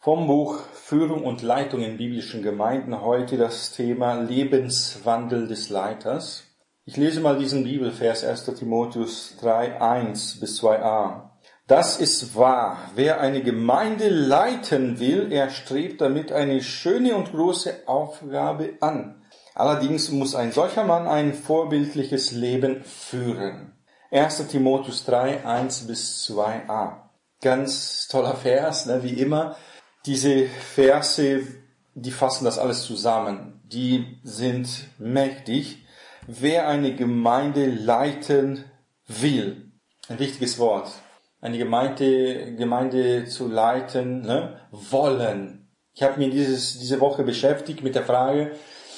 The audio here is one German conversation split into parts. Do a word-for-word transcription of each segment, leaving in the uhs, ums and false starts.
Vom Buch Führung und Leitung in biblischen Gemeinden heute das Thema Lebenswandel des Leiters. Ich lese mal diesen Bibelvers erster Timotheus drei, eins bis zwei a. Das ist wahr, wer eine Gemeinde leiten will, er strebt damit eine schöne und große Aufgabe an. Allerdings muss ein solcher Mann ein vorbildliches Leben führen. erster Timotheus drei, eins bis zwei a. Ganz toller Vers, ne, wie immer. Diese Verse, die fassen das alles zusammen. Die sind mächtig. Wer eine Gemeinde leiten will, ein wichtiges Wort. Eine Gemeinde, Gemeinde zu leiten, ne, wollen. Ich habe mich dieses, diese Woche beschäftigt mit der Frage,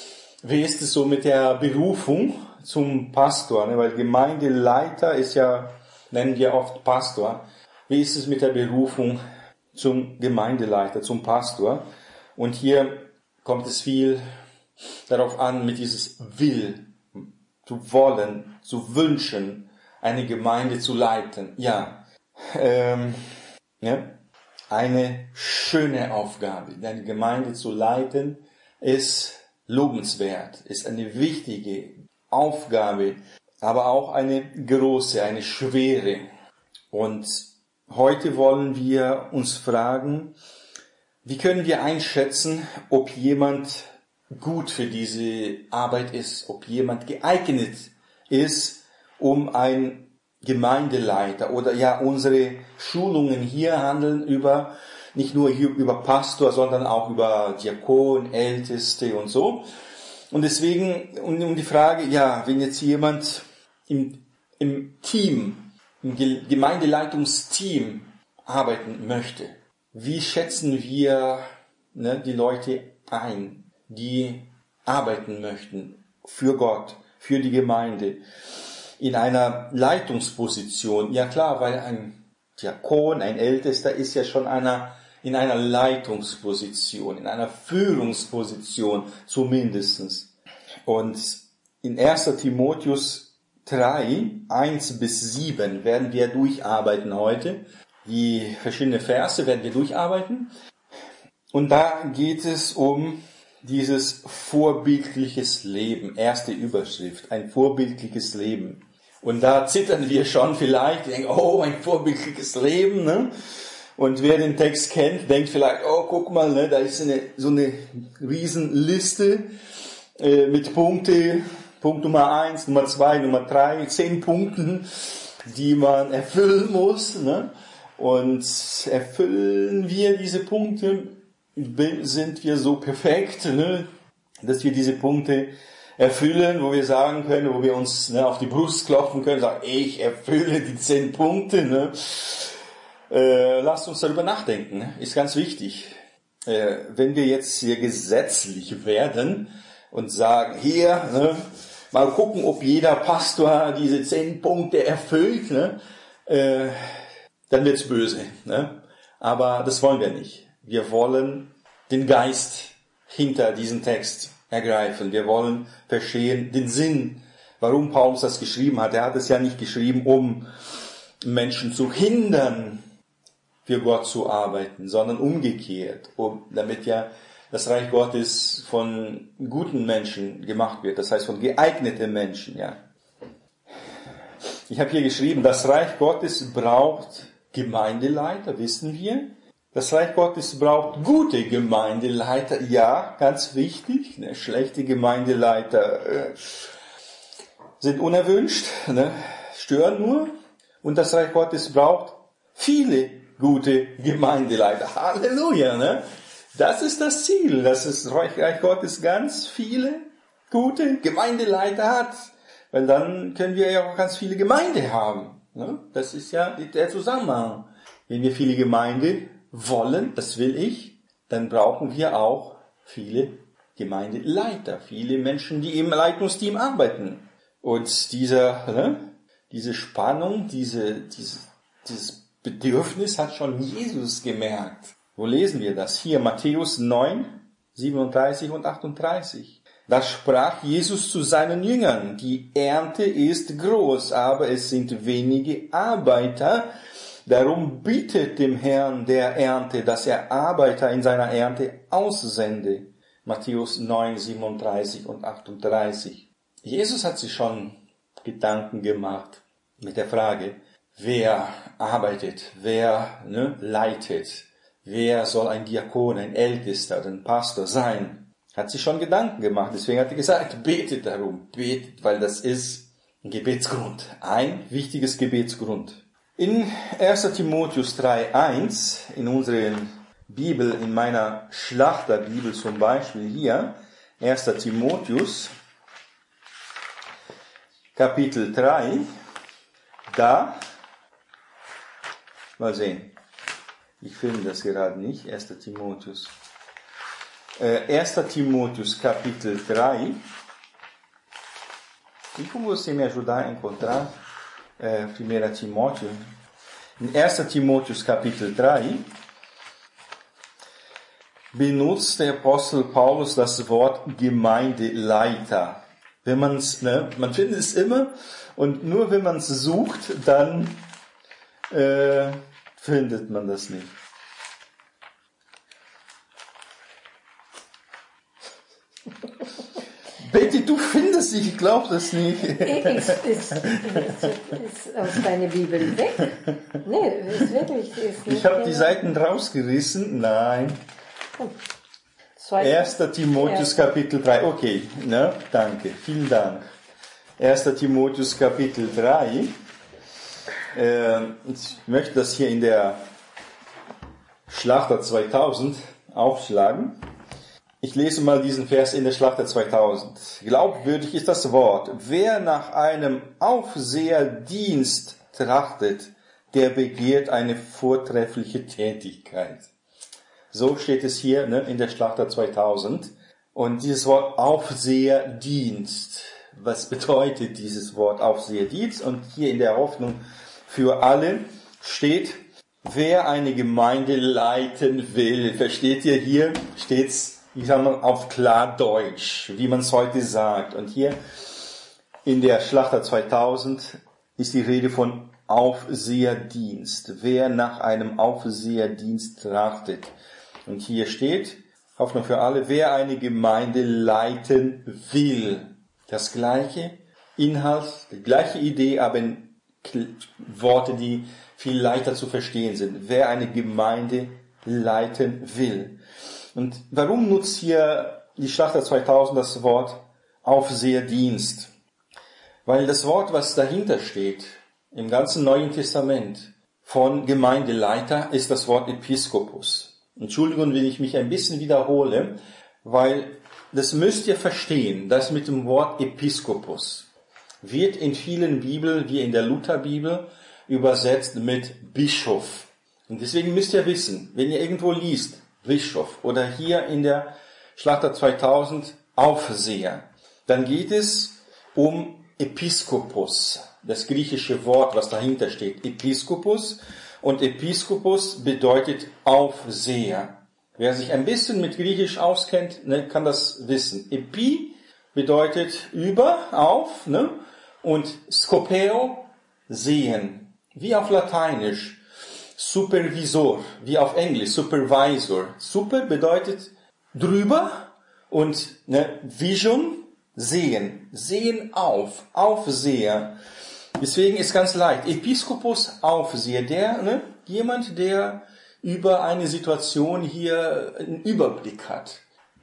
wie ist es so mit der Berufung zum Pastor? Ne? Weil Gemeindeleiter ist ja, nennen wir oft Pastor. Wie ist es mit der Berufung zum Gemeindeleiter, zum Pastor? Und hier kommt es viel darauf an, mit dieses Will, zu wollen, zu wünschen, eine Gemeinde zu leiten. Ja, ähm, ja, eine schöne Aufgabe. Eine Gemeinde zu leiten ist lobenswert, ist eine wichtige Aufgabe, aber auch eine große, eine schwere. Und heute wollen wir uns fragen, wie können wir einschätzen, ob jemand gut für diese Arbeit ist, ob jemand geeignet ist, um ein Gemeindeleiter oder ja, unsere Schulungen hier handeln über, nicht nur hier über Pastor, sondern auch über Diakon, Älteste und so. Und deswegen um, um die Frage, ja, wenn jetzt jemand im, im Team, im Gemeindeleitungsteam arbeiten möchte, wie schätzen wir ne, die Leute ein, die arbeiten möchten für Gott, für die Gemeinde, in einer Leitungsposition? Ja klar, weil ein Diakon, ein Ältester ist ja schon einer in einer Leitungsposition, in einer Führungsposition zumindestens. Und in erster Timotheus drei, eins bis sieben werden wir durcharbeiten heute. Die verschiedenen Verse werden wir durcharbeiten. Und da geht es um dieses vorbildliches Leben. Erste Überschrift, ein vorbildliches Leben. Und da zittern wir schon vielleicht, wir denken, oh, ein vorbildliches Leben, ne? Und wer den Text kennt, denkt vielleicht, oh, guck mal, ne, da ist eine, so eine Riesenliste äh, mit Punkte, Punkt Nummer eins, Nummer zwei, Nummer drei, zehn Punkten, die man erfüllen muss, ne? Und erfüllen wir diese Punkte, sind wir so perfekt, ne, dass wir diese Punkte erfüllen, wo wir sagen können, wo wir uns ne, auf die Brust klopfen können, sagen, ich erfülle die zehn Punkte, ne? Äh, lasst uns darüber nachdenken, ne? Ist ganz wichtig. Äh, wenn wir jetzt hier gesetzlich werden und sagen, hier, ne, mal gucken, ob jeder Pastor diese zehn Punkte erfüllt, ne, äh, dann wird's böse, ne? Aber das wollen wir nicht. Wir wollen den Geist hinter diesem Text ergreifen. Wir wollen verstehen den Sinn, warum Paulus das geschrieben hat. Er hat es ja nicht geschrieben, um Menschen zu hindern, für Gott zu arbeiten, sondern umgekehrt, um, damit ja das Reich Gottes von guten Menschen gemacht wird, das heißt von geeigneten Menschen. Ja. Ich habe hier geschrieben, das Reich Gottes braucht Gemeindeleiter, wissen wir. Das Reich Gottes braucht gute Gemeindeleiter, ja, ganz wichtig. Ne, schlechte Gemeindeleiter äh, sind unerwünscht, ne, stören nur. Und das Reich Gottes braucht viele gute Gemeindeleiter. Halleluja, ne? Das ist das Ziel, dass das Reich Gottes ganz viele gute Gemeindeleiter hat. Weil dann können wir ja auch ganz viele Gemeinde haben. Ne? Das ist ja der Zusammenhang. Wenn wir viele Gemeinde wollen, das will ich, dann brauchen wir auch viele Gemeindeleiter, viele Menschen, die im Leitungsteam arbeiten. Und dieser, ne, diese Spannung, diese, diese, dieses Bedürfnis hat schon Jesus gemerkt. Wo lesen wir das? Hier, Matthäus neun, siebenunddreißig und achtunddreißig. Da sprach Jesus zu seinen Jüngern, die Ernte ist groß, aber es sind wenige Arbeiter. Darum bittet dem Herrn der Ernte, dass er Arbeiter in seiner Ernte aussende. Matthäus neun, siebenunddreißig und achtunddreißig. Jesus hat sich schon Gedanken gemacht mit der Frage, wer arbeitet, wer ne, leitet, wer soll ein Diakon, ein Ältester, ein Pastor sein. Hat sich schon Gedanken gemacht, deswegen hat er gesagt, betet darum, betet, weil das ist ein Gebetsgrund, ein wichtiges Gebetsgrund. In erster Timotheus drei, eins, in unserer Bibel, in meiner Schlachterbibel zum Beispiel hier, erster Timotheus, Kapitel drei, da, mal sehen, ich finde das gerade nicht, erster Timotheus, äh, erster Timotheus, Kapitel drei, e como você me ajudar a encontrar äh, primeira Timóteo? In erster Timotheus, Kapitel drei, benutzt der Apostel Paulus das Wort Gemeindeleiter. Wenn man's, ne, man findet es immer und nur wenn man es sucht, dann äh, findet man das nicht. Betty, du findest dich, ich glaube das nicht. Ist, ist, ist, ist aus deiner Bibel weg? Nee, ist wirklich. Ist ich habe die Seiten rausgerissen. Nein. erster Timotheus Kapitel drei. Okay, ne, danke, vielen Dank. erster Timotheus Kapitel drei. Äh, ich möchte das hier in der Schlachter zweitausend aufschlagen. Ich lese mal diesen Vers in der Schlachter zweitausend. Glaubwürdig ist das Wort. Wer nach einem Aufseherdienst trachtet, der begehrt eine vortreffliche Tätigkeit. So steht es hier, ne, in der Schlachter zweitausend. Und dieses Wort Aufseherdienst. Was bedeutet dieses Wort Aufseherdienst? Und hier in der Hoffnung für alle steht, wer eine Gemeinde leiten will. Versteht ihr, hier steht's, ich sag mal, auf Klardeutsch, wie man es heute sagt. Und hier in der Schlachter zweitausend ist die Rede von Aufseherdienst. Wer nach einem Aufseherdienst trachtet. Und hier steht, Hoffnung für alle, wer eine Gemeinde leiten will. Das gleiche Inhalt, die gleiche Idee, aber in Worte, die viel leichter zu verstehen sind. Wer eine Gemeinde leiten will. Und warum nutzt hier die Schlachter zweitausend das Wort Aufseherdienst? Weil das Wort, was dahinter steht, im ganzen Neuen Testament von Gemeindeleiter, ist das Wort Episkopus. Entschuldigung, wenn ich mich ein bisschen wiederhole, weil das müsst ihr verstehen, das mit dem Wort Episkopus wird in vielen Bibeln, wie in der Lutherbibel, übersetzt mit Bischof. Und deswegen müsst ihr wissen, wenn ihr irgendwo liest, Bischof oder hier in der Schlachter zweitausend Aufseher, dann geht es um Episkopus, das griechische Wort, was dahinter steht, Episkopus, und Episkopus bedeutet Aufseher. Wer sich ein bisschen mit Griechisch auskennt, ne, kann das wissen. Epi bedeutet über, auf, ne, und Skopeo, sehen, wie auf Lateinisch. Supervisor, wie auf Englisch, Supervisor. Super bedeutet drüber und ne, Vision, sehen, sehen auf, Aufseher. Deswegen ist ganz leicht. Episkopus, Aufseher, der, ne, jemand, der über eine Situation hier einen Überblick hat.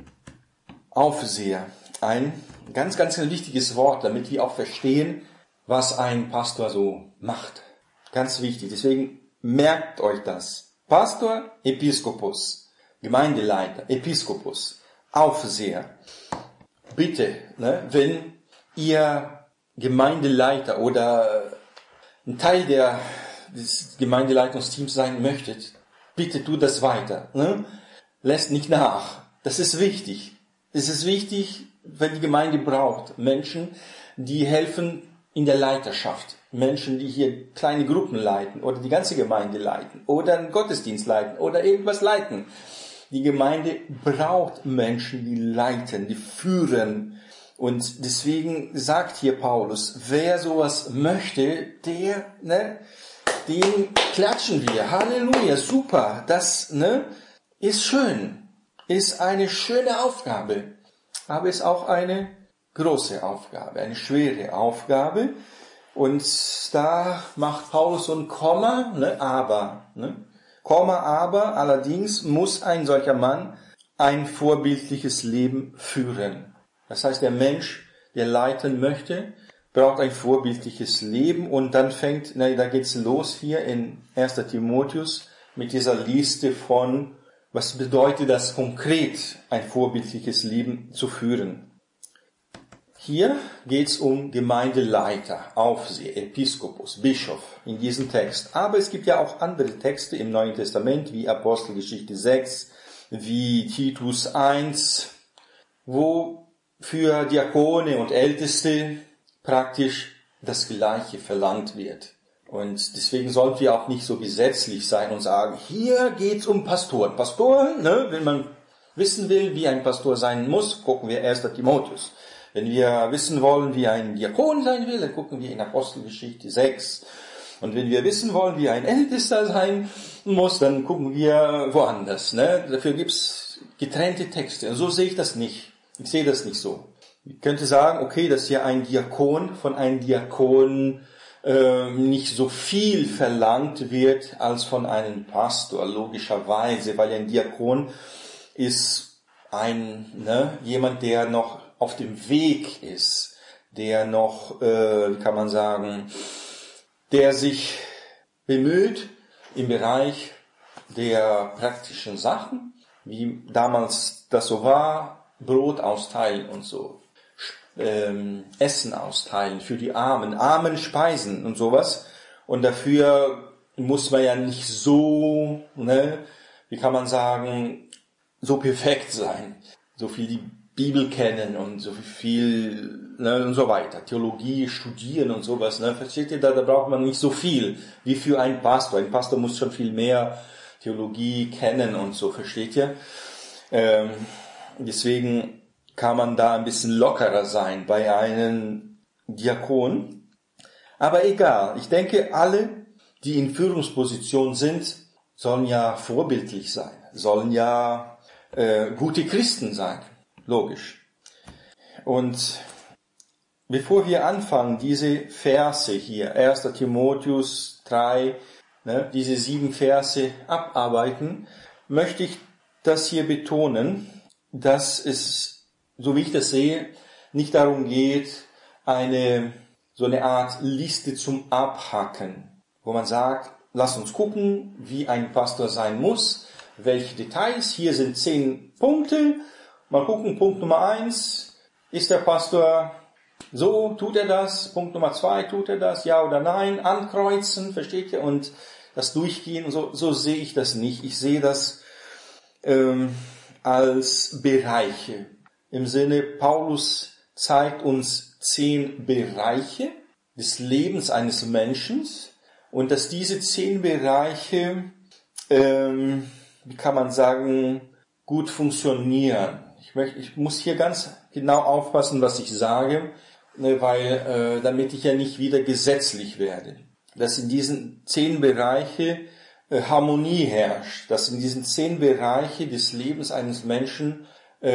Aufseher, ein ganz, ganz ein wichtiges Wort, damit wir auch verstehen, was ein Pastor so macht. Ganz wichtig. Deswegen merkt euch das. Pastor, Episkopus, Gemeindeleiter, Episkopus, Aufseher. Bitte, ne, wenn ihr Gemeindeleiter oder ein Teil der, des Gemeindeleitungsteams sein möchtet, bitte tut das weiter. Ne? Lässt nicht nach. Das ist wichtig. Es ist wichtig, weil die Gemeinde braucht Menschen, die helfen in der Leiterschaft. Menschen, die hier kleine Gruppen leiten oder die ganze Gemeinde leiten oder einen Gottesdienst leiten oder irgendwas leiten. Die Gemeinde braucht Menschen, die leiten, die führen. Und deswegen sagt hier Paulus, wer sowas möchte, der, ne, dem klatschen wir. Halleluja, super. Das, ne, ist schön. Ist eine schöne Aufgabe. Aber ist auch eine große Aufgabe, eine schwere Aufgabe. Und da macht Paulus so ein Komma, ne, aber, ne. Komma, aber, allerdings muss ein solcher Mann ein vorbildliches Leben führen. Das heißt, der Mensch, der leiten möchte, braucht ein vorbildliches Leben. Und dann fängt, na, da geht's los hier in erster Timotheus mit dieser Liste von, was bedeutet das konkret, ein vorbildliches Leben zu führen. Hier geht's um Gemeindeleiter, Aufseher, Episkopus, Bischof in diesem Text. Aber es gibt ja auch andere Texte im Neuen Testament, wie Apostelgeschichte sechs, wie Titus eins, wo für Diakone und Älteste praktisch das Gleiche verlangt wird. Und deswegen sollten wir auch nicht so gesetzlich sein und sagen, hier geht's um Pastoren. Pastoren, ne, wenn man wissen will, wie ein Pastor sein muss, gucken wir erster Timotheus. Wenn wir wissen wollen, wie ein Diakon sein will, dann gucken wir in Apostelgeschichte sechs. Und wenn wir wissen wollen, wie ein Ältester sein muss, dann gucken wir woanders. Ne? Dafür gibt's getrennte Texte. Und so sehe ich das nicht. Ich sehe das nicht so. Ich könnte sagen, okay, dass hier ein Diakon von einem Diakon äh, nicht so viel verlangt wird als von einem Pastor, logischerweise, weil ein Diakon ist ein, ne, jemand, der noch auf dem Weg ist, der noch, äh, wie kann man sagen, der sich bemüht im Bereich der praktischen Sachen, wie damals das so war, Brot austeilen und so, ähm, Essen austeilen für die Armen, armen Speisen und sowas. Und dafür muss man ja nicht so, ne, wie kann man sagen, so perfekt sein, so viel die Bibel kennen und so viel, ne, und so weiter, Theologie studieren und sowas, ne, versteht ihr, da, da braucht man nicht so viel wie für einen Pastor. Ein Pastor muss schon viel mehr Theologie kennen und so, versteht ihr? Ähm, deswegen kann man da ein bisschen lockerer sein bei einem Diakon. Aber egal, ich denke, alle, die in Führungsposition sind, sollen ja vorbildlich sein, sollen ja äh, gute Christen sein. Logisch. Und bevor wir anfangen, diese Verse hier, erster Timotheus drei, ne, diese sieben Verse abarbeiten, möchte ich das hier betonen, dass es, so wie ich das sehe, nicht darum geht, eine, so eine Art Liste zum Abhaken, wo man sagt, lass uns gucken, wie ein Pastor sein muss, welche Details, hier sind zehn Punkte. Mal gucken, Punkt Nummer eins, ist der Pastor so, tut er das? Punkt Nummer zwei, tut er das? Ja oder nein? Ankreuzen, versteht ihr? Und das Durchgehen, so, so sehe ich das nicht. Ich sehe das ähm, als Bereiche. Im Sinne, Paulus zeigt uns zehn Bereiche des Lebens eines Menschen und dass diese zehn Bereiche, ähm, wie kann man sagen, gut funktionieren. Ich möchte, ich muss hier ganz genau aufpassen, was ich sage, weil, äh, damit ich ja nicht wieder gesetzlich werde. Dass in diesen zehn Bereiche äh, Harmonie herrscht, dass in diesen zehn Bereiche des Lebens eines Menschen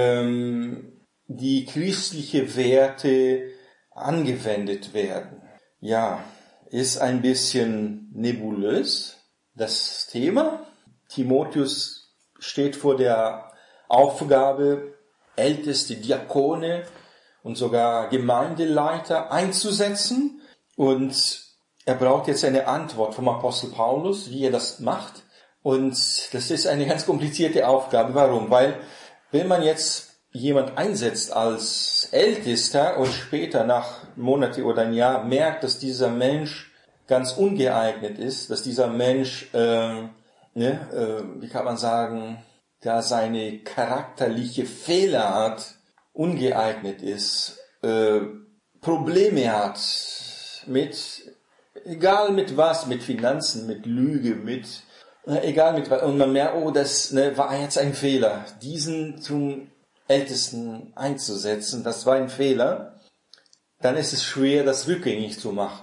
ähm, die christliche Werte angewendet werden. Ja, ist ein bisschen nebulös, das Thema. Timotheus steht vor der Aufgabe, älteste Diakone und sogar Gemeindeleiter einzusetzen. Und er braucht jetzt eine Antwort vom Apostel Paulus, wie er das macht. Und das ist eine ganz komplizierte Aufgabe. Warum? Weil wenn man jetzt jemand einsetzt als Ältester und später nach Monate oder ein Jahr merkt, dass dieser Mensch ganz ungeeignet ist, dass dieser Mensch, äh, ne, äh, wie kann man sagen, da seine charakterliche Fehler hat, ungeeignet ist, äh, Probleme hat mit, egal mit was, mit Finanzen, mit Lüge, mit, äh, egal mit was, und man merkt, oh, das ne, war jetzt ein Fehler, diesen zum Ältesten einzusetzen, das war ein Fehler, dann ist es schwer, das rückgängig zu machen.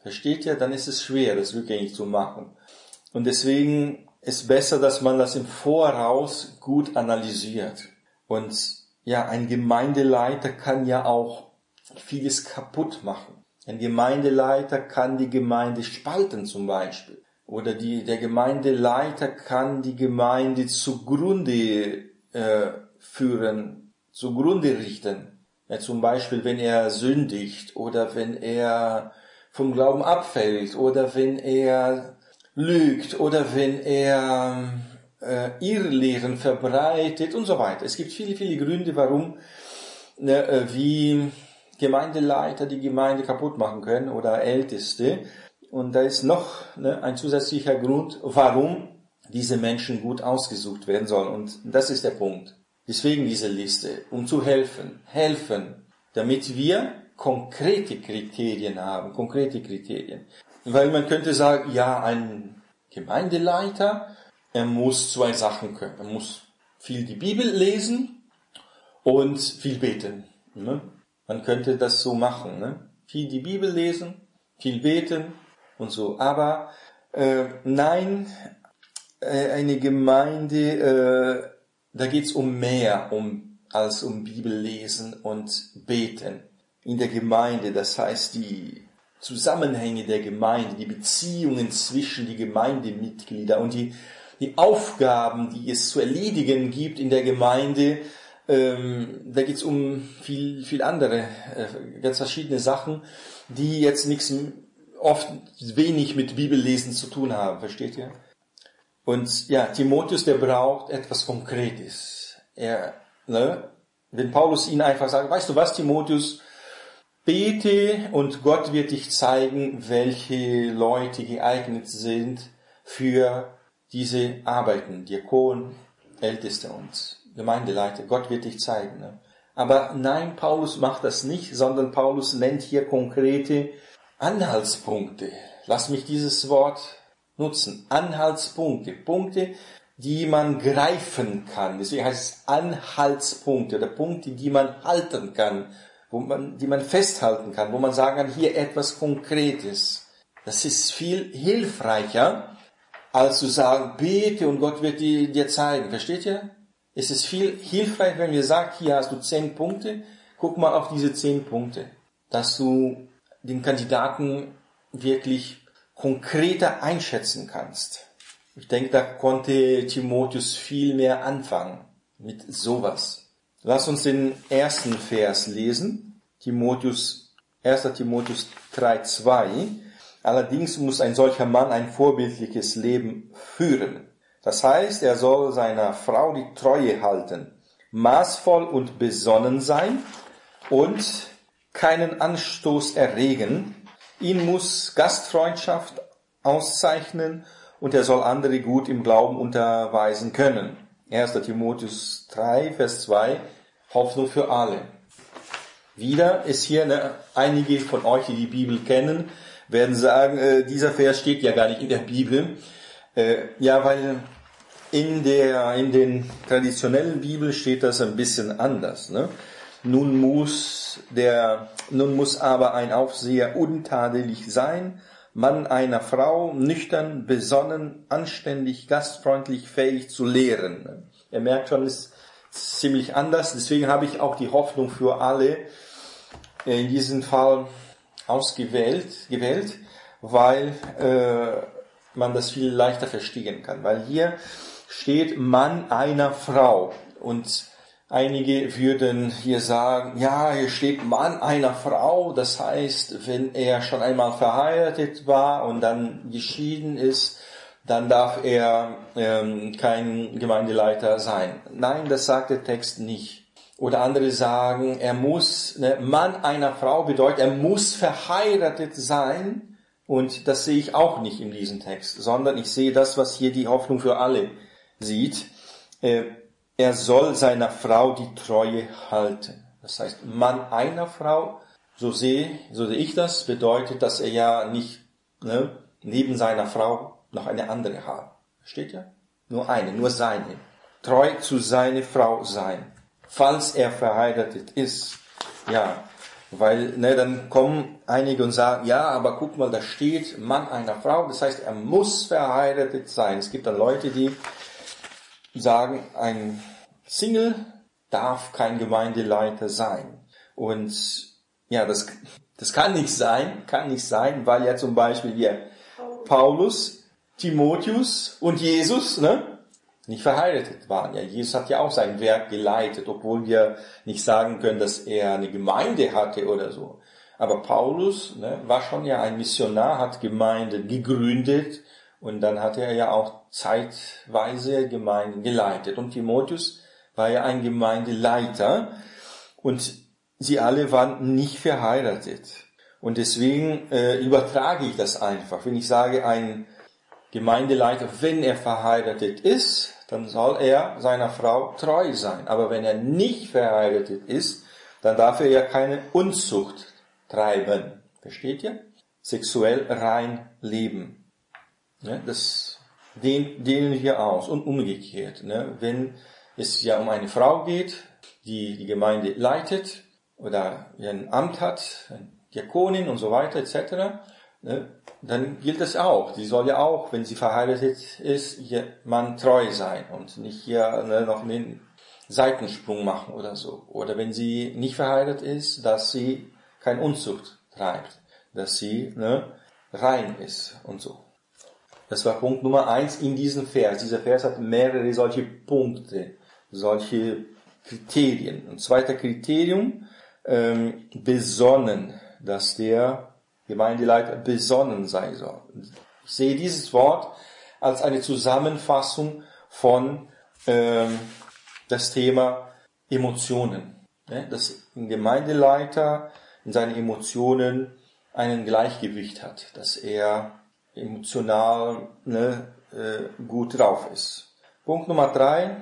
Versteht ihr? Dann ist es schwer, das rückgängig zu machen. Und deswegen ist besser, dass man das im Voraus gut analysiert. Und ja, ein Gemeindeleiter kann ja auch vieles kaputt machen. Ein Gemeindeleiter kann die Gemeinde spalten zum Beispiel. Oder die, der Gemeindeleiter kann die Gemeinde zugrunde äh, führen, zugrunde richten. Ja, zum Beispiel, wenn er sündigt oder wenn er vom Glauben abfällt oder wenn er lügt oder wenn er äh, Irrlehren verbreitet und so weiter. Es gibt viele, viele Gründe, warum ne, wie Gemeindeleiter die Gemeinde kaputt machen können oder Älteste. Und da ist noch ne, ein zusätzlicher Grund, warum diese Menschen gut ausgesucht werden sollen. Und das ist der Punkt. Deswegen diese Liste, um zu helfen, helfen, damit wir konkrete Kriterien haben, konkrete Kriterien. Weil man könnte sagen, ja, ein Gemeindeleiter, er muss zwei Sachen können. Er muss viel die Bibel lesen und viel beten. Ne? Man könnte das so machen. Ne? Viel die Bibel lesen, viel beten und so. Aber äh, nein, äh, eine Gemeinde, äh, da geht's um mehr um als um Bibellesen und Beten. In der Gemeinde, das heißt die Zusammenhänge der Gemeinde, die Beziehungen zwischen die Gemeindemitglieder und die, die Aufgaben, die es zu erledigen gibt in der Gemeinde, ähm, da geht's um viel, viel andere, äh, ganz verschiedene Sachen, die jetzt nichts, oft wenig mit Bibellesen zu tun haben, versteht ihr? Und ja, Timotheus, der braucht etwas Konkretes. Er, ne, wenn Paulus ihn einfach sagt, weißt du was, Timotheus, bete und Gott wird dich zeigen, welche Leute geeignet sind für diese Arbeiten, Diakon, Älteste und Gemeindeleiter. Gott wird dich zeigen. Ne? Aber nein, Paulus macht das nicht, sondern Paulus nennt hier konkrete Anhaltspunkte. Lass mich dieses Wort nutzen. Anhaltspunkte. Punkte, die man greifen kann. Deswegen heißt es Anhaltspunkte oder Punkte, die man halten kann, wo man, die man festhalten kann, wo man sagen kann, hier etwas Konkretes. Das ist viel hilfreicher, als zu sagen, bete und Gott wird dir, dir zeigen. Versteht ihr? Es ist viel hilfreicher, wenn wir sagen, hier hast du zehn Punkte, guck mal auf diese zehn Punkte, dass du den Kandidaten wirklich konkreter einschätzen kannst. Ich denke, da konnte Timotheus viel mehr anfangen mit sowas. Lass uns den ersten Vers lesen. Timotheus, erster Timotheus drei, zwei. Allerdings muss ein solcher Mann ein vorbildliches Leben führen. Das heißt, er soll seiner Frau die Treue halten, maßvoll und besonnen sein und keinen Anstoß erregen. Ihn muss Gastfreundschaft auszeichnen und er soll andere gut im Glauben unterweisen können. erster Timotheus drei, Vers zwei, Hoffnung für alle. Wieder ist hier, ne, einige von euch, die die Bibel kennen, werden sagen, äh, dieser Vers steht ja gar nicht in der Bibel. Äh, ja, weil in der, in den traditionellen Bibel steht das ein bisschen anders, ne? Nun muss der, nun muss aber ein Aufseher untadelig sein, Mann einer Frau, nüchtern, besonnen, anständig, gastfreundlich, fähig zu lehren. Er merkt schon, es ist ziemlich anders. Deswegen habe ich auch die Hoffnung für alle in diesem Fall ausgewählt, gewählt, weil äh, man das viel leichter verstehen kann. Weil hier steht Mann einer Frau und einige würden hier sagen, ja, hier steht Mann einer Frau, das heißt, wenn er schon einmal verheiratet war und dann geschieden ist, dann darf er ähm, kein Gemeindeleiter sein. Nein, das sagt der Text nicht. Oder andere sagen, er muss, ne, Mann einer Frau bedeutet, er muss verheiratet sein, und das sehe ich auch nicht in diesem Text, sondern ich sehe das, was hier die Hoffnung für alle sieht. Äh, Er soll seiner Frau die Treue halten. Das heißt, Mann einer Frau, so sehe, so sehe ich das, bedeutet, dass er ja nicht ne, neben seiner Frau noch eine andere hat. Versteht ihr? Nur eine, nur seine. Treu zu seiner Frau sein. Falls er verheiratet ist, ja, Weil, ne, dann kommen einige und sagen, ja, aber guck mal, da steht Mann einer Frau, das heißt, er muss verheiratet sein. Es gibt dann Leute, die sagen, ein Single darf kein Gemeindeleiter sein. Und ja, das, das kann nicht sein, kann nicht sein, weil ja zum Beispiel hier Paulus, Timotheus und Jesus, ne, nicht verheiratet waren. Ja, Jesus hat ja auch sein Werk geleitet, obwohl wir nicht sagen können, dass er eine Gemeinde hatte oder so. Aber Paulus, ne, war schon ja ein Missionar, hat Gemeinden gegründet und dann hat er ja auch zeitweise Gemeinden geleitet. Und Timotheus war ja ein Gemeindeleiter und sie alle waren nicht verheiratet. Und deswegen äh, übertrage ich das einfach. Wenn ich sage, ein Gemeindeleiter, wenn er verheiratet ist, dann soll er seiner Frau treu sein. Aber wenn er nicht verheiratet ist, dann darf er ja keine Unzucht treiben. Versteht ihr? Sexuell rein leben. Ne? Das dehnen wir aus. Und umgekehrt. Ne? Wenn es ja um eine Frau geht, die die Gemeinde leitet oder ein Amt hat, eine Diakonin und so weiter et cetera, ne? Dann gilt das auch. Sie soll ja auch, wenn sie verheiratet ist, ihr Mann treu sein und nicht hier ne, noch einen Seitensprung machen oder so. Oder wenn sie nicht verheiratet ist, dass sie kein Unzucht treibt, dass sie ne, rein ist und so. Das war Punkt Nummer eins in diesem Vers. Dieser Vers hat mehrere solche Punkte, solche Kriterien. Und zweiter Kriterium, ähm, besonnen, dass der Gemeindeleiter besonnen sein soll. Ich sehe dieses Wort als eine Zusammenfassung von ähm, das Thema Emotionen. Ne? Dass ein Gemeindeleiter in seinen Emotionen einen Gleichgewicht hat, dass er emotional ne, äh, gut drauf ist. Punkt Nummer drei,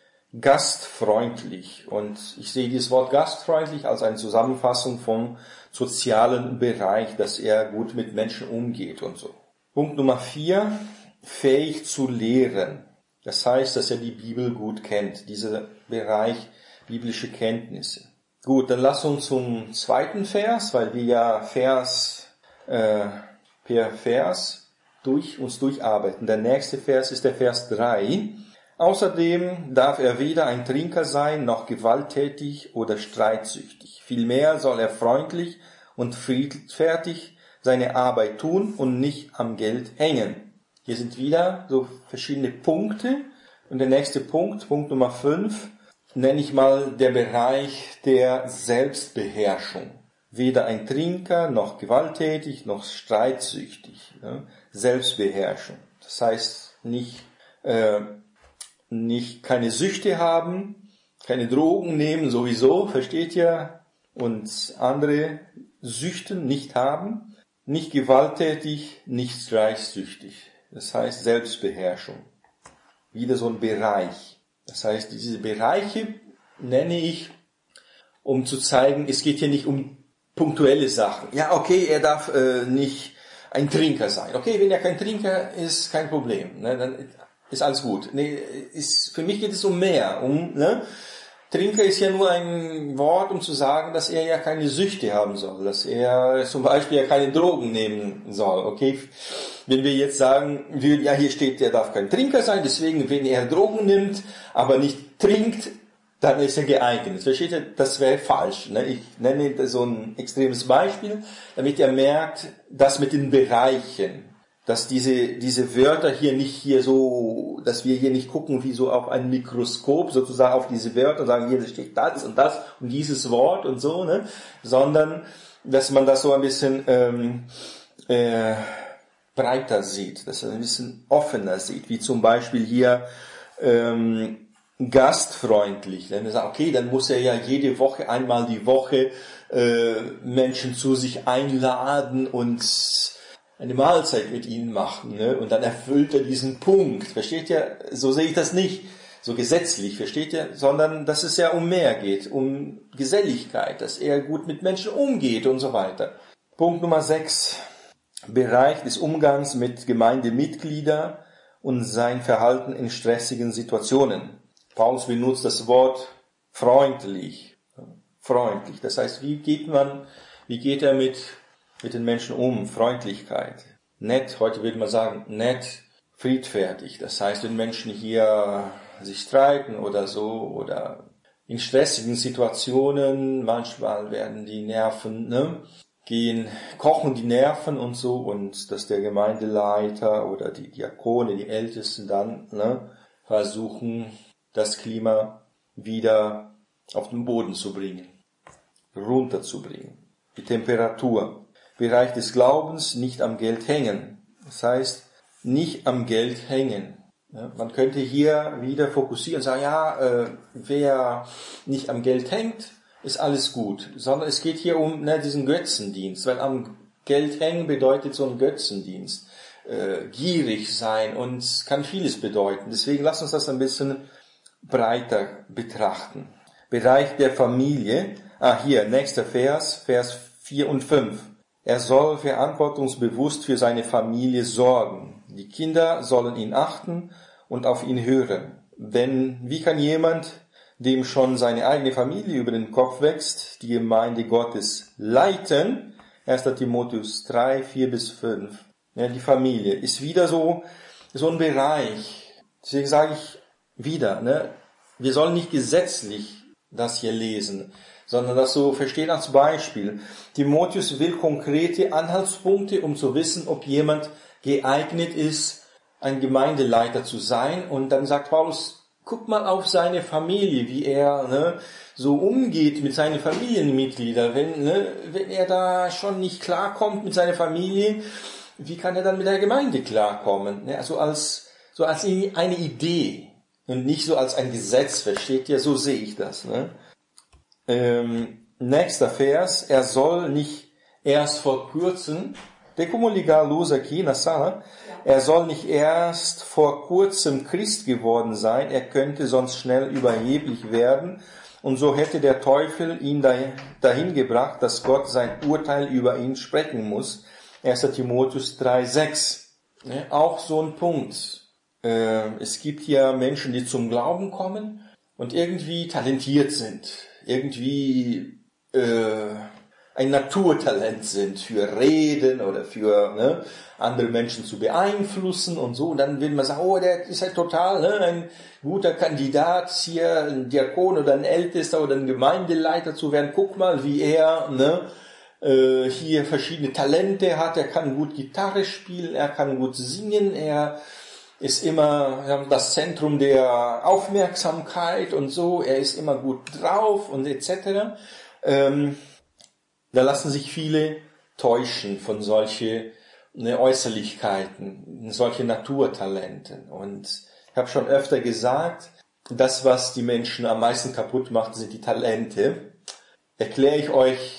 gastfreundlich. Und ich sehe dieses Wort gastfreundlich als eine Zusammenfassung vom sozialen Bereich, dass er gut mit Menschen umgeht und so. Punkt Nummer vier, fähig zu lehren. Das heißt, dass er die Bibel gut kennt, dieser Bereich biblische Kenntnisse. Gut, dann lass uns zum zweiten Vers, weil wir ja Vers äh, per Vers durch uns durcharbeiten. Der nächste Vers ist der Vers drei. Außerdem darf er weder ein Trinker sein, noch gewalttätig oder streitsüchtig. Vielmehr soll er freundlich und friedfertig seine Arbeit tun und nicht am Geld hängen. Hier sind wieder so verschiedene Punkte. Und der nächste Punkt, Punkt Nummer fünf, nenne ich mal der Bereich der Selbstbeherrschung. Weder ein Trinker, noch gewalttätig, noch streitsüchtig. Selbstbeherrschung. Das heißt nicht, äh, nicht keine Süchte haben, keine Drogen nehmen sowieso, versteht ihr? Und andere Süchten nicht haben, nicht gewalttätig, nicht streitsüchtig. Das heißt Selbstbeherrschung. Wieder so ein Bereich. Das heißt, diese Bereiche nenne ich, um zu zeigen, es geht hier nicht um punktuelle Sachen. Ja, okay, er darf äh, nicht ein Trinker sein. Okay, wenn er kein Trinker ist, kein Problem. Ne, dann ist alles gut. Nee, ist, für mich geht es um mehr. Um, ne? Trinker ist ja nur ein Wort, um zu sagen, dass er ja keine Süchte haben soll, dass er zum Beispiel ja keine Drogen nehmen soll. Okay, wenn wir jetzt sagen, ja, hier steht, er darf kein Trinker sein, deswegen, wenn er Drogen nimmt, aber nicht trinkt, dann ist er geeignet. Versteht ihr? Das wäre falsch. Ne? Ich nenne so ein extremes Beispiel, damit ihr merkt, dass mit den Bereichen, dass diese, diese Wörter hier nicht hier so, dass wir hier nicht gucken wie so auf ein Mikroskop sozusagen auf diese Wörter und sagen, hier steht das und das und dieses Wort und so, ne, sondern, dass man das so ein bisschen, ähm, äh, breiter sieht, dass man ein bisschen offener sieht, wie zum Beispiel hier, ähm, gastfreundlich. Wenn wir sagen, okay, dann muss er ja jede Woche, einmal die Woche, äh, Menschen zu sich einladen und eine Mahlzeit mit ihnen machen, ne? Und dann erfüllt er diesen Punkt. Versteht ihr? So sehe ich das nicht, so gesetzlich, versteht ihr? Sondern, dass es ja um mehr geht, um Geselligkeit, dass er gut mit Menschen umgeht und so weiter. Punkt Nummer sechs. Bereich des Umgangs mit Gemeindemitgliedern und sein Verhalten in stressigen Situationen. Paulus benutzt das Wort freundlich, freundlich. Das heißt, wie geht man, wie geht er mit, mit den Menschen um? Freundlichkeit. Nett, heute würde man sagen, nett, friedfertig. Das heißt, wenn Menschen hier sich streiten oder so oder in stressigen Situationen, manchmal werden die Nerven, ne, gehen, kochen die Nerven und so, und dass der Gemeindeleiter oder die Diakone, die Ältesten dann, ne, versuchen, das Klima wieder auf den Boden zu bringen, runterzubringen. Die Temperatur. Bereich des Glaubens, nicht am Geld hängen. Das heißt, nicht am Geld hängen. Ja, man könnte hier wieder fokussieren und sagen, ja, äh, wer nicht am Geld hängt, ist alles gut. Sondern es geht hier um, ne, diesen Götzendienst, weil am Geld hängen bedeutet so ein Götzendienst. Äh, gierig sein und kann vieles bedeuten. Deswegen lass uns das ein bisschen breiter betrachten. Bereich der Familie. Ah, hier, nächster Vers, Vers vier und fünf. Er soll verantwortungsbewusst für seine Familie sorgen. Die Kinder sollen ihn achten und auf ihn hören. Denn wie kann jemand, dem schon seine eigene Familie über den Kopf wächst, die Gemeinde Gottes leiten? erster Timotheus drei, vier bis fünf. Ja, die Familie ist wieder so, so ein Bereich. Deswegen sage ich wieder, ne, wir sollen nicht gesetzlich das hier lesen, sondern das so verstehen als Beispiel. Timotheus will konkrete Anhaltspunkte, um zu wissen, ob jemand geeignet ist, ein Gemeindeleiter zu sein. Und dann sagt Paulus, guck mal auf seine Familie, wie er, ne, so umgeht mit seinen Familienmitgliedern. Wenn, ne, wenn er da schon nicht klarkommt mit seiner Familie, wie kann er dann mit der Gemeinde klarkommen? Ne, also als, so als eine Idee und nicht so als ein Gesetz, versteht ihr? So sehe ich das. Ne? Ähm, nächster Vers, er soll nicht erst vor kurzem, er soll nicht erst vor kurzem Christ geworden sein, er könnte sonst schnell überheblich werden, und so hätte der Teufel ihn dahin gebracht, dass Gott sein Urteil über ihn sprechen muss. erster Timotheus drei, sechs. Ne, auch so ein Punkt. Äh, es gibt ja Menschen, die zum Glauben kommen und irgendwie talentiert sind, irgendwie äh, ein Naturtalent sind für Reden oder für, ne, andere Menschen zu beeinflussen und so. Und dann will man sagen, oh, der ist halt total, ne, ein guter Kandidat, hier ein Diakon oder ein Ältester oder ein Gemeindeleiter zu werden. Guck mal, wie er, ne, äh, hier verschiedene Talente hat. Er kann gut Gitarre spielen, er kann gut singen, er ist immer das Zentrum der Aufmerksamkeit und so. Er ist immer gut drauf und et cetera. Ähm, da lassen sich viele täuschen von solche, ne, Äußerlichkeiten, solche Naturtalenten. Und ich habe schon öfter gesagt, das, was die Menschen am meisten kaputt macht, sind die Talente. Erkläre ich euch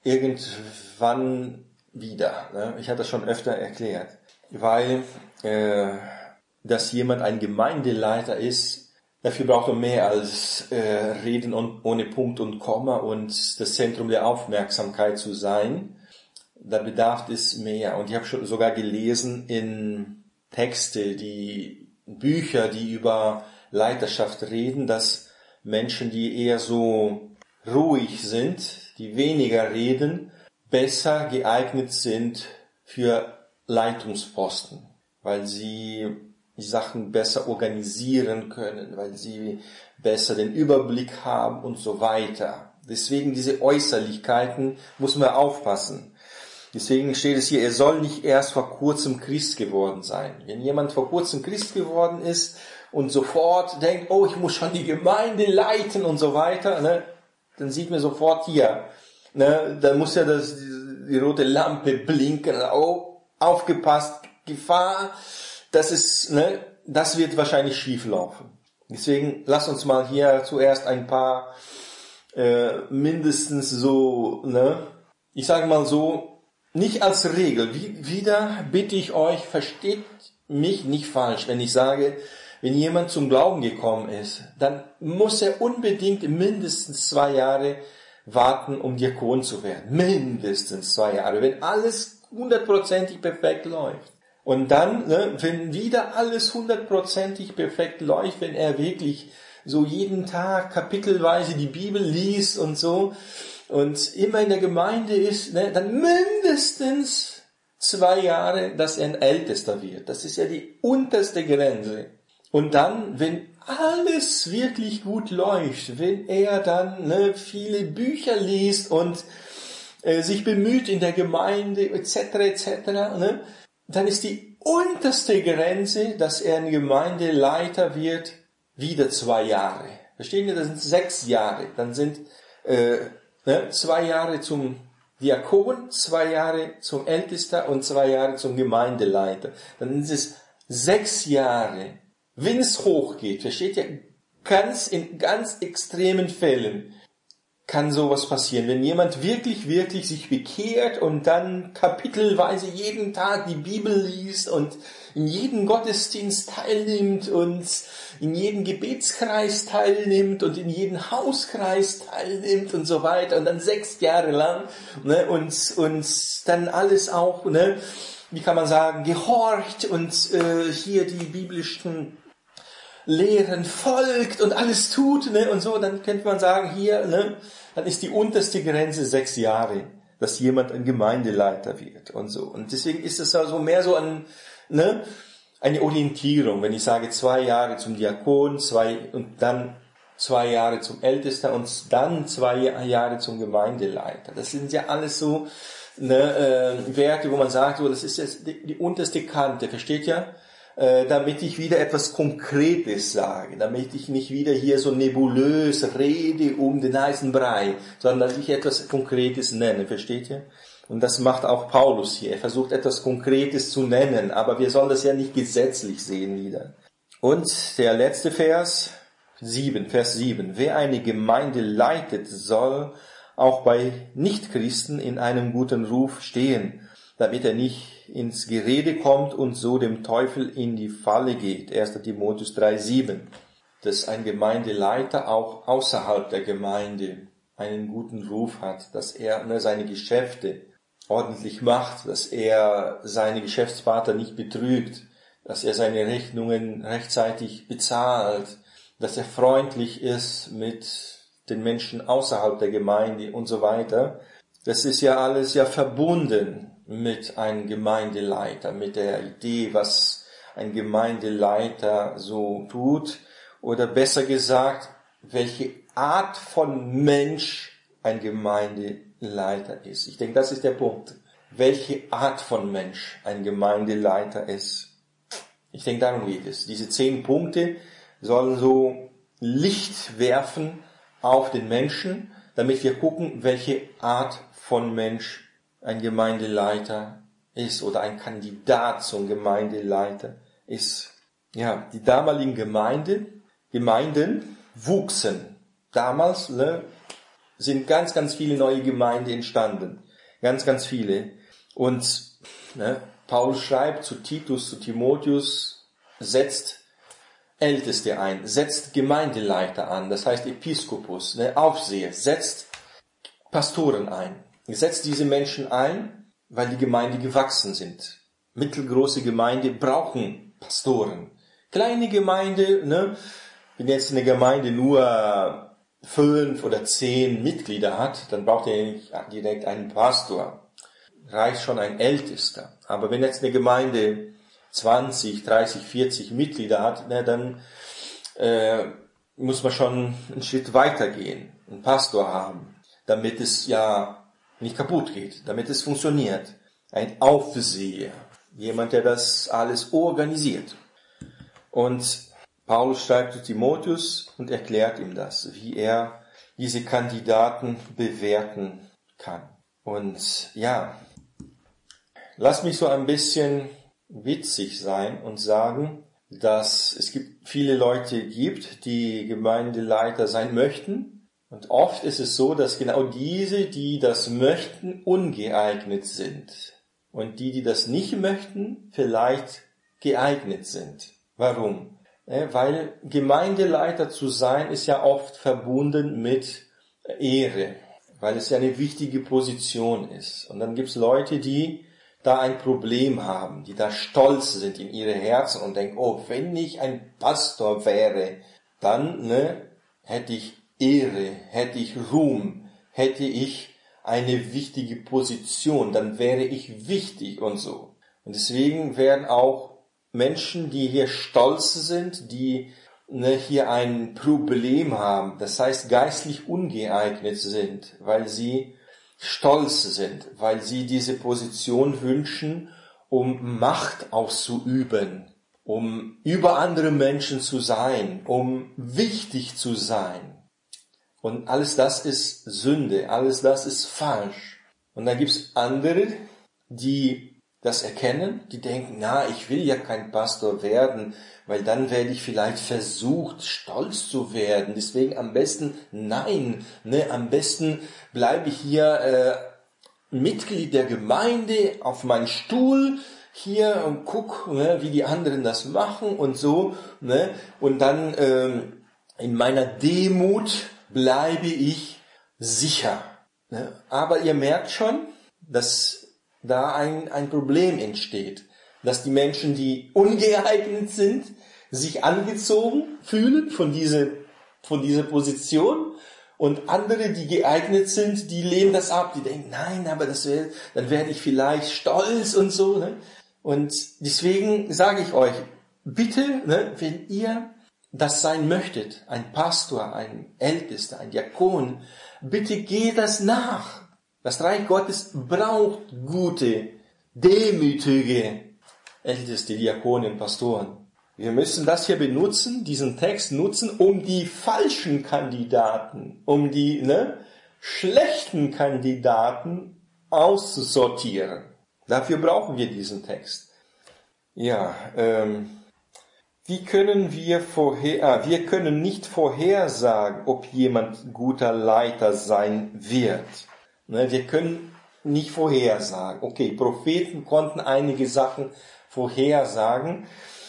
irgendwann wieder. Ne? Ich hatte das schon öfter erklärt. Weil äh, dass jemand ein Gemeindeleiter ist, dafür braucht er mehr als äh, Reden und, ohne Punkt und Komma und das Zentrum der Aufmerksamkeit zu sein. Da bedarf es mehr. Und ich habe schon sogar gelesen in Texte, die Bücher, die über Leiterschaft reden, dass Menschen, die eher so ruhig sind, die weniger reden, besser geeignet sind für Leitungsposten, weil sie die Sachen besser organisieren können, weil sie besser den Überblick haben und so weiter. Deswegen diese Äußerlichkeiten muss man aufpassen. Deswegen steht es hier, er soll nicht erst vor kurzem Christ geworden sein. Wenn jemand vor kurzem Christ geworden ist und sofort denkt, oh, ich muss schon die Gemeinde leiten und so weiter, ne, dann sieht man sofort hier, ne, da muss ja das, die, die rote Lampe blinken, oh, aufgepasst, Gefahr, das ist, ne, das wird wahrscheinlich schief laufen. Deswegen lass uns mal hier zuerst ein paar äh, mindestens so, ne, ich sage mal so, nicht als Regel. Wie, wieder bitte ich euch, versteht mich nicht falsch, wenn ich sage, wenn jemand zum Glauben gekommen ist, dann muss er unbedingt mindestens zwei Jahre warten, um Diakon zu werden. Mindestens zwei Jahre, wenn alles hundertprozentig perfekt läuft. Und dann, ne, wenn wieder alles hundertprozentig perfekt läuft, wenn er wirklich so jeden Tag kapitelweise die Bibel liest und so und immer in der Gemeinde ist, ne, dann mindestens zwei Jahre, dass er ein Ältester wird. Das ist ja die unterste Grenze. Und dann, wenn alles wirklich gut läuft, wenn er dann ne, viele Bücher liest und äh, sich bemüht in der Gemeinde et cetera et cetera, ne, dann ist die unterste Grenze, dass er ein Gemeindeleiter wird, wieder zwei Jahre. Verstehen Sie? Das sind sechs Jahre. Dann sind äh, ne, zwei Jahre zum Diakon, zwei Jahre zum Ältester und zwei Jahre zum Gemeindeleiter. Dann sind es sechs Jahre. Wenn es hochgeht, versteht ihr, ganz in ganz extremen Fällen kann sowas passieren. Wenn jemand wirklich, wirklich sich bekehrt und dann kapitelweise jeden Tag die Bibel liest und in jedem Gottesdienst teilnimmt und in jedem Gebetskreis teilnimmt und in jedem Hauskreis teilnimmt und so weiter und dann sechs Jahre lang ne, und, und dann alles auch, ne, wie kann man sagen, gehorcht und äh, hier die biblischen Lehren folgt und alles tut, ne, und so, dann könnte man sagen, hier, ne, dann ist die unterste Grenze sechs Jahre, dass jemand ein Gemeindeleiter wird und so. Und deswegen ist es also mehr so ein, ne, eine Orientierung, wenn ich sage zwei Jahre zum Diakon, zwei, und dann zwei Jahre zum Ältesten und dann zwei Jahre zum Gemeindeleiter. Das sind ja alles so, ne, äh, Werte, wo man sagt, so, das ist jetzt die, die unterste Kante, versteht ihr? Äh, damit ich wieder etwas Konkretes sage, damit ich nicht wieder hier so nebulös rede um den heißen Brei, sondern dass ich etwas Konkretes nenne, versteht ihr? Und das macht auch Paulus hier. Er versucht etwas Konkretes zu nennen, aber wir sollen das ja nicht gesetzlich sehen wieder. Und der letzte Vers, sieben, Vers sieben. Wer eine Gemeinde leitet, soll auch bei Nichtchristen in einem guten Ruf stehen, damit er nicht ins Gerede kommt und so dem Teufel in die Falle geht. erster Timotheus drei, sieben. Dass ein Gemeindeleiter auch außerhalb der Gemeinde einen guten Ruf hat, dass er ne, seine Geschäfte ordentlich macht, dass er seine Geschäftspartner nicht betrügt, dass er seine Rechnungen rechtzeitig bezahlt, dass er freundlich ist mit den Menschen außerhalb der Gemeinde und so weiter. Das ist ja alles ja verbunden mit einem Gemeindeleiter, mit der Idee, was ein Gemeindeleiter so tut, oder besser gesagt, welche Art von Mensch ein Gemeindeleiter ist. Ich denke, das ist der Punkt. Welche Art von Mensch ein Gemeindeleiter ist. Ich denke, darum geht es. Diese zehn Punkte sollen so Licht werfen auf den Menschen, damit wir gucken, welche Art von Mensch ein Gemeindeleiter ist oder ein Kandidat zum Gemeindeleiter ist. Ja, die damaligen Gemeinde, Gemeinden wuchsen. Damals ne, sind ganz, ganz viele neue Gemeinden entstanden. Ganz, ganz viele. Und ne, Paulus schreibt zu Titus, zu Timotheus, setzt Älteste ein, setzt Gemeindeleiter an, das heißt Episkopus, ne, Aufseher, setzt Pastoren ein. Setzt diese Menschen ein, weil die Gemeinde gewachsen sind. Mittelgroße Gemeinde brauchen Pastoren. Kleine Gemeinde, ne, wenn jetzt eine Gemeinde nur fünf oder zehn Mitglieder hat, dann braucht er nicht direkt einen Pastor. Reicht schon ein Ältester. Aber wenn jetzt eine Gemeinde zwanzig, dreißig, vierzig Mitglieder hat, ne, dann äh, muss man schon einen Schritt weitergehen, einen Pastor haben, damit es ja nicht kaputt geht, damit es funktioniert. Ein Aufseher, jemand, der das alles organisiert. Und Paulus schreibt zu Timotheus und erklärt ihm das, wie er diese Kandidaten bewerten kann. Und ja, lass mich so ein bisschen witzig sein und sagen, dass es gibt viele Leute gibt, die Gemeindeleiter sein möchten. Und oft ist es so, dass genau diese, die das möchten, ungeeignet sind. Und die, die das nicht möchten, vielleicht geeignet sind. Warum? Weil Gemeindeleiter zu sein, ist ja oft verbunden mit Ehre. Weil es ja eine wichtige Position ist. Und dann gibt es Leute, die da ein Problem haben, die da stolz sind in ihre Herzen und denken, oh, wenn ich ein Pastor wäre, dann ne, hätte ich Ehre, hätte ich Ruhm, hätte ich eine wichtige Position, dann wäre ich wichtig und so. Und deswegen werden auch Menschen, die hier stolz sind, die ne, hier ein Problem haben, das heißt geistlich ungeeignet sind, weil sie stolz sind, weil sie diese Position wünschen, um Macht auszuüben, um über andere Menschen zu sein, um wichtig zu sein. Und alles das ist Sünde, alles das ist falsch. Und dann gibt es andere, die das erkennen, die denken, na, ich will ja kein Pastor werden, weil dann werde ich vielleicht versucht, stolz zu werden. Deswegen am besten nein, ne, am besten bleibe ich hier äh, Mitglied der Gemeinde auf meinem Stuhl hier und guck, ne, wie die anderen das machen und so, ne, und dann ähm, in meiner Demut bleibe ich sicher. Ne? Aber ihr merkt schon, dass da ein, ein Problem entsteht, dass die Menschen, die ungeeignet sind, sich angezogen fühlen von dieser, von dieser Position, und andere, die geeignet sind, die lehnen das ab, die denken, nein, aber das wär, dann werde ich vielleicht stolz und so. Ne? Und deswegen sage ich euch, bitte, ne, wenn ihr das sein möchtet, ein Pastor, ein Ältester, ein Diakon, bitte geht das nach. Das Reich Gottes braucht gute, demütige Älteste, Diakonen, Pastoren. Wir müssen das hier benutzen, diesen Text nutzen, um die falschen Kandidaten, um die ne, schlechten Kandidaten auszusortieren. Dafür brauchen wir diesen Text. Ja, ähm, wie können wir vorher, ah, wir können nicht vorhersagen, ob jemand guter Leiter sein wird. Wir können nicht vorhersagen. Okay, Propheten konnten einige Sachen vorhersagen,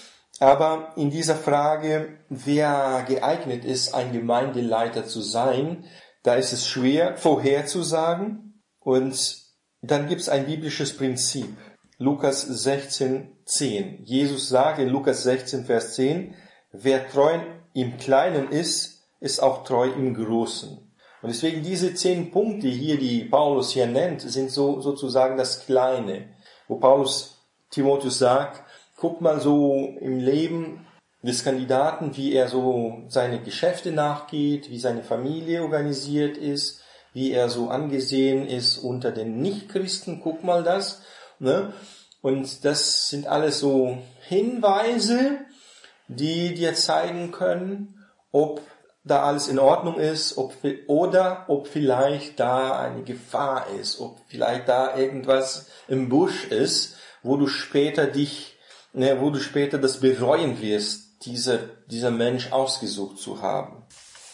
aber in dieser Frage, wer geeignet ist, ein Gemeindeleiter zu sein, da ist es schwer vorherzusagen. Und dann gibt es ein biblisches Prinzip. Lukas sechzehn, zehn. Jesus sagt in Lukas sechzehn, Vers zehn, wer treu im Kleinen ist, ist auch treu im Großen. Und deswegen diese zehn Punkte hier, die Paulus hier nennt, sind so sozusagen das Kleine, wo Paulus Timotheus sagt, guck mal so im Leben des Kandidaten, wie er so seine Geschäfte nachgeht, wie seine Familie organisiert ist, wie er so angesehen ist unter den Nichtchristen, guck mal das, ne? Und das sind alles so Hinweise, die dir zeigen können, ob da alles in Ordnung ist, ob, oder ob vielleicht da eine Gefahr ist, ob vielleicht da irgendwas im Busch ist, wo du später dich, ne, wo du später das bereuen wirst, dieser, dieser Mensch ausgesucht zu haben.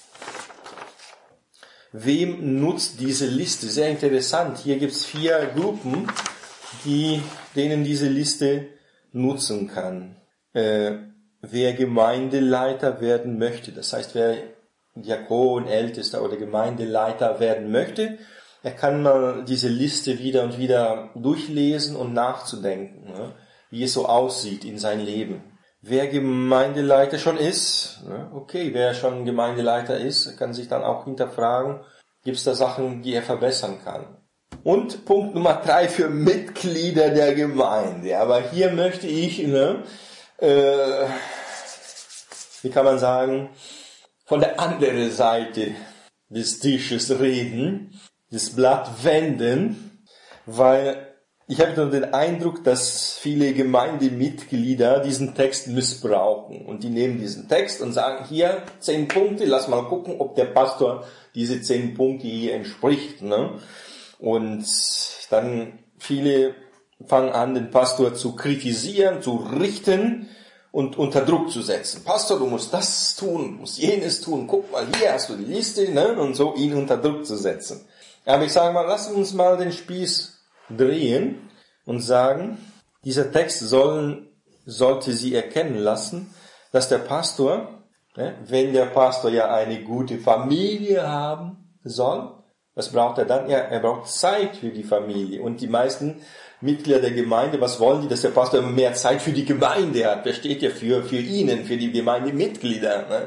Wem nutzt diese Liste? Sehr interessant. Hier gibt's vier Gruppen, die, denen diese Liste nutzen kann. Äh, wer Gemeindeleiter werden möchte, das heißt, wer Diakon, Ältester oder Gemeindeleiter werden möchte, er kann mal diese Liste wieder und wieder durchlesen und nachzudenken, ne, wie es so aussieht in sein Leben. Wer Gemeindeleiter schon ist, ne, okay, wer schon Gemeindeleiter ist, kann sich dann auch hinterfragen, gibt es da Sachen, die er verbessern kann. Und Punkt Nummer drei für Mitglieder der Gemeinde. Aber hier möchte ich, ne, äh, wie kann man sagen, von der anderen Seite des Tisches reden, das Blatt wenden, weil ich habe nur den Eindruck, dass viele Gemeindemitglieder diesen Text missbrauchen. Und die nehmen diesen Text und sagen, hier, zehn Punkte, lass mal gucken, ob der Pastor diese zehn Punkte hier entspricht. Ne? Und dann viele fangen an, den Pastor zu kritisieren, zu richten und unter Druck zu setzen. Pastor, du musst das tun, du musst jenes tun, guck mal, hier hast du die Liste, ne? Und so ihn unter Druck zu setzen. Aber ich sage mal, lass uns mal den Spieß drehen und sagen, dieser Text soll, sollte sie erkennen lassen, dass der Pastor, ne, wenn der Pastor ja eine gute Familie haben soll, was braucht er dann? Ja, er braucht Zeit für die Familie. Und die meisten Mitglieder der Gemeinde, was wollen die? Dass der Pastor immer mehr Zeit für die Gemeinde hat. Der steht ja für, für ihnen, für die Gemeindemitglieder. Ne?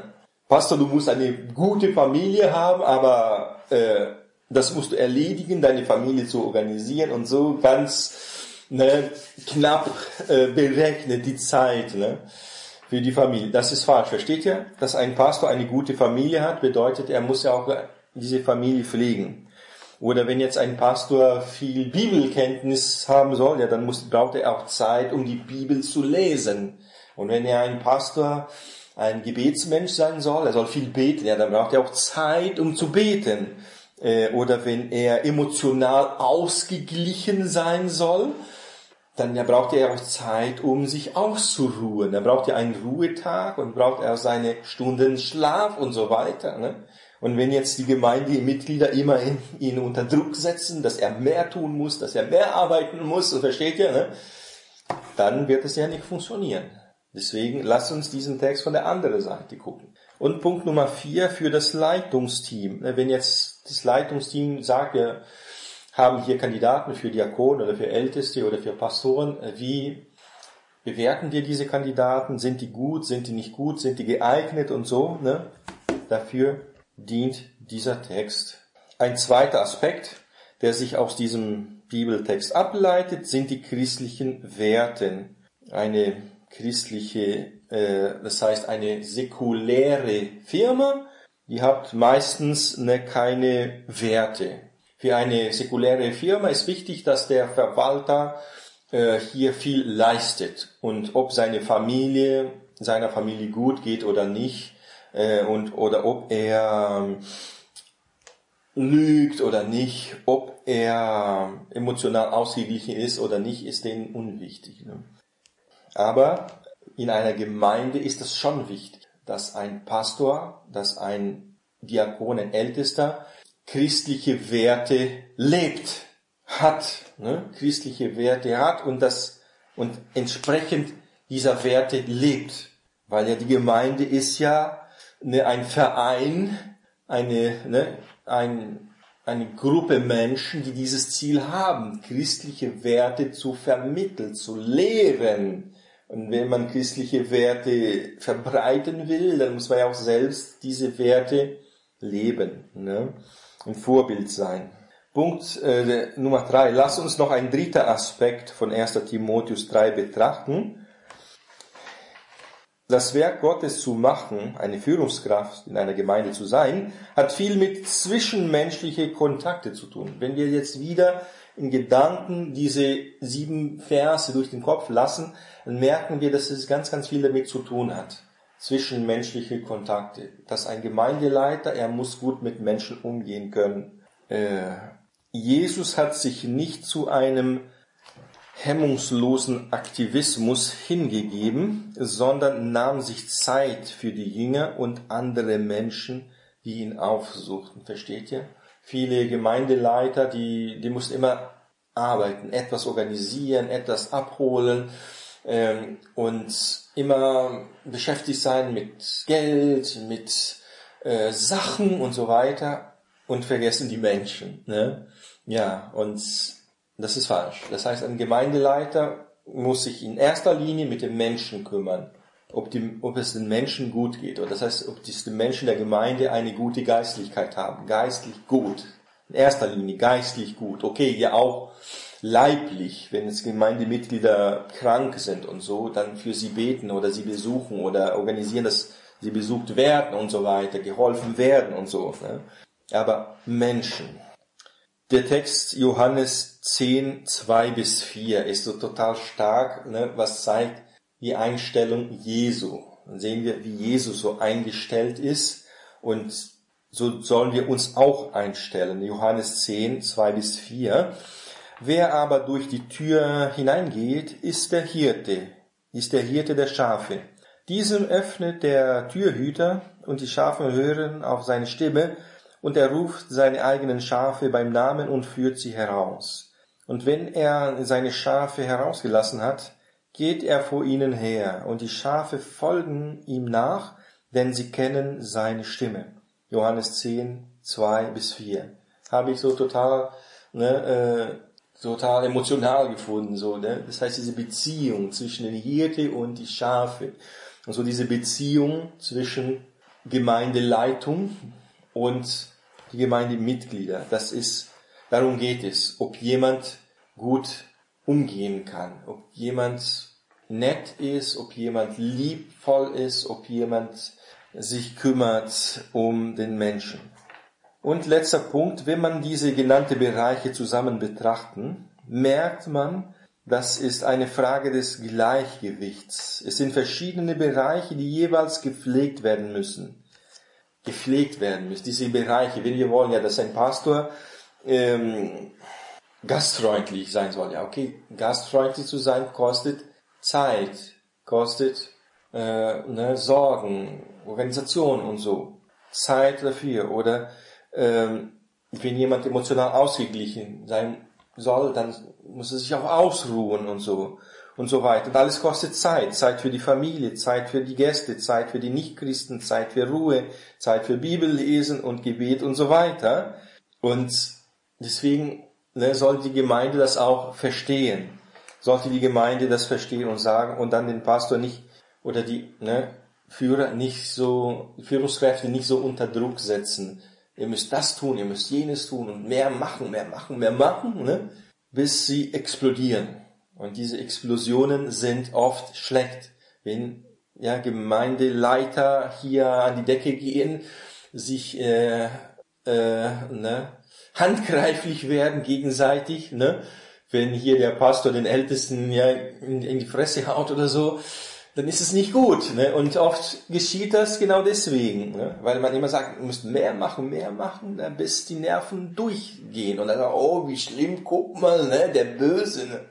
Pastor, du musst eine gute Familie haben, aber äh, das musst du erledigen, deine Familie zu organisieren und so ganz ne, knapp äh, berechnet die Zeit ne, für die Familie. Das ist falsch, versteht ihr? Dass ein Pastor eine gute Familie hat, bedeutet, er muss ja auch diese Familie pflegen. Oder wenn jetzt ein Pastor viel Bibelkenntnis haben soll, ja, dann muss, braucht er auch Zeit, um die Bibel zu lesen. Und wenn er ein Pastor ein Gebetsmensch sein soll, er soll viel beten, ja, dann braucht er auch Zeit, um zu beten. Äh, oder wenn er emotional ausgeglichen sein soll, dann ja, braucht er auch Zeit, um sich auszuruhen. Dann braucht er einen Ruhetag und braucht er seine Stunden Schlaf und so weiter. Ne? Und wenn jetzt die Gemeindemitglieder immer in, ihn unter Druck setzen, dass er mehr tun muss, dass er mehr arbeiten muss, so versteht ihr, ne? Dann wird es ja nicht funktionieren. Deswegen lasst uns diesen Text von der anderen Seite gucken. Und Punkt Nummer vier für das Leitungsteam. Wenn jetzt das Leitungsteam sagt, wir haben hier Kandidaten für Diakon oder für Älteste oder für Pastoren, wie bewerten wir diese Kandidaten? Sind die gut, sind die nicht gut, sind die geeignet und so? Ne? Dafür dient dieser Text. Ein zweiter Aspekt, der sich aus diesem Bibeltext ableitet, sind die christlichen Werte. Eine christliche, äh, das heißt eine säkuläre Firma, die hat meistens ne, keine Werte. Für eine säkuläre Firma ist wichtig, dass der Verwalter äh, hier viel leistet und ob seine Familie, seiner Familie gut geht oder nicht äh, und oder ob er lügt oder nicht, ob er emotional ausgeglichen ist oder nicht, ist denen unwichtig. Ne? Aber in einer Gemeinde ist es schon wichtig, dass ein Pastor, dass ein Diakon, ein Ältester, christliche Werte lebt, hat, ne? christliche Werte hat und das, und entsprechend dieser Werte lebt. Weil ja die Gemeinde ist ja ne, ein Verein, eine, ne, ein, eine Gruppe Menschen, die dieses Ziel haben, christliche Werte zu vermitteln, zu lehren. Und wenn man christliche Werte verbreiten will, dann muss man ja auch selbst diese Werte leben, ne? Ein Vorbild sein. Punkt äh, Nummer drei. Lass uns noch einen dritten Aspekt von erster Timotheus drei betrachten. Das Werk Gottes zu machen, eine Führungskraft in einer Gemeinde zu sein, hat viel mit zwischenmenschlichen Kontakte zu tun. Wenn wir jetzt wieder in Gedanken diese sieben Verse durch den Kopf lassen, dann merken wir, dass es ganz, ganz viel damit zu tun hat. Zwischenmenschliche Kontakte. Dass ein Gemeindeleiter, er muss gut mit Menschen umgehen können. Äh, Jesus hat sich nicht zu einem hemmungslosen Aktivismus hingegeben, sondern nahm sich Zeit für die Jünger und andere Menschen, die ihn aufsuchten. Versteht ihr? Viele Gemeindeleiter, die, die mussten immer arbeiten, etwas organisieren, etwas abholen ähm, und immer beschäftigt sein mit Geld, mit äh, Sachen und so weiter und vergessen die Menschen. Ne? Ja, und das ist falsch. Das heißt, ein Gemeindeleiter muss sich in erster Linie mit den Menschen kümmern, ob, die, ob es den Menschen gut geht. Oder das heißt, ob die Menschen der Gemeinde eine gute Geistlichkeit haben. Geistlich gut. In erster Linie geistlich gut. Okay, ja auch leiblich, wenn es Gemeindemitglieder krank sind und so, dann für sie beten oder sie besuchen oder organisieren, dass sie besucht werden und so weiter, geholfen werden und so. Ne? Aber Menschen. Der Text Johannes zehn, zwei bis vier ist so total stark, ne, was zeigt die Einstellung Jesu. Dann sehen wir, wie Jesus so eingestellt ist und so sollen wir uns auch einstellen. Johannes zehn, zwei bis vier. Wer aber durch die Tür hineingeht, ist der Hirte, ist der Hirte der Schafe. Diesem öffnet der Türhüter und die Schafe hören auf seine Stimme und er ruft seine eigenen Schafe beim Namen und führt sie heraus. Und wenn er seine Schafe herausgelassen hat, geht er vor ihnen her und die Schafe folgen ihm nach, denn sie kennen seine Stimme. Johannes zehn, zwei bis vier. Habe ich so total, ne, äh, total emotional gefunden, so, ne? Das heißt, diese Beziehung zwischen den Hirte und die Schafe. Und so diese Beziehung zwischen Gemeindeleitung und die Gemeindemitglieder. Das ist, darum geht es, ob jemand gut umgehen kann, ob jemand nett ist, ob jemand liebvoll ist, ob jemand sich kümmert um den Menschen. Und letzter Punkt, wenn man diese genannten Bereiche zusammen betrachten, merkt man, das ist eine Frage des Gleichgewichts. Es sind verschiedene Bereiche, die jeweils gepflegt werden müssen. Gepflegt werden müssen, diese Bereiche. Wenn wir wollen ja, dass ein Pastor ähm, gastfreundlich sein soll. Ja, okay, gastfreundlich zu sein kostet Zeit, kostet äh, ne, Sorgen, Organisation und so. Zeit dafür. Oder ähm, wenn jemand emotional ausgeglichen sein soll, dann muss er sich auch ausruhen und so und so weiter. Und alles kostet Zeit. Zeit für die Familie, Zeit für die Gäste, Zeit für die Nichtchristen, Zeit für Ruhe, Zeit für Bibellesen und Gebet und so weiter. Und deswegen ne, sollte die Gemeinde das auch verstehen. Sollte die Gemeinde das verstehen und sagen und dann den Pastor nicht oder die ne, Führer nicht so, Führungskräfte nicht so unter Druck setzen. Ihr müsst das tun, ihr müsst jenes tun und mehr machen, mehr machen, mehr machen, ne, bis sie explodieren. Und diese Explosionen sind oft schlecht. Wenn ja, Gemeindeleiter hier an die Decke gehen, sich äh, äh, ne, handgreiflich werden gegenseitig, ne, wenn hier der Pastor den Ältesten ja in, in die Fresse haut oder so, dann ist es nicht gut. Ne? Und oft geschieht das genau deswegen, ne? Weil man immer sagt, ihr müsst mehr machen, mehr machen, ne? Bis die Nerven durchgehen. Und dann sagt, oh, wie schlimm, guck mal, ne? Der Böse. Ne?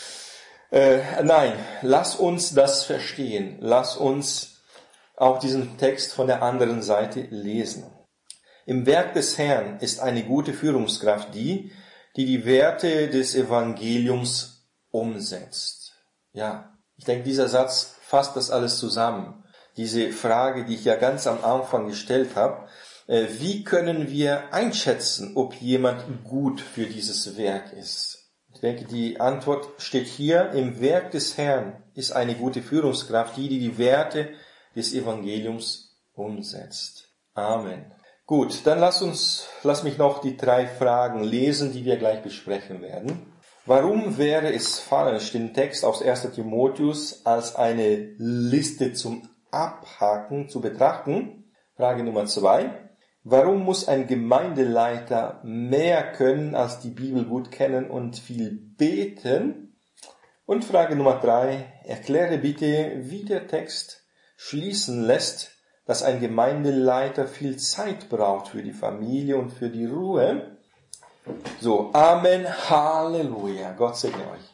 Äh, nein, lass uns das verstehen. Lass uns auch diesen Text von der anderen Seite lesen. Im Werk des Herrn ist eine gute Führungskraft die, die die Werte des Evangeliums umsetzt. Ja, ich denke, dieser Satz fasst das alles zusammen. Diese Frage, die ich ja ganz am Anfang gestellt habe, äh, wie können wir einschätzen, ob jemand gut für dieses Werk ist? Ich denke, die Antwort steht hier, im Werk des Herrn ist eine gute Führungskraft, die, die die Werte des Evangeliums umsetzt. Amen. Gut, dann lass uns, lass mich noch die drei Fragen lesen, die wir gleich besprechen werden. Warum wäre es falsch, den Text aus erster Timotheus als eine Liste zum Abhaken zu betrachten? Frage Nummer zwei. Warum muss ein Gemeindeleiter mehr können, als die Bibel gut kennen und viel beten? Und Frage Nummer drei. Erkläre bitte, wie der Text schließen lässt, dass ein Gemeindeleiter viel Zeit braucht für die Familie und für die Ruhe. So, Amen, Halleluja. Gott segne euch.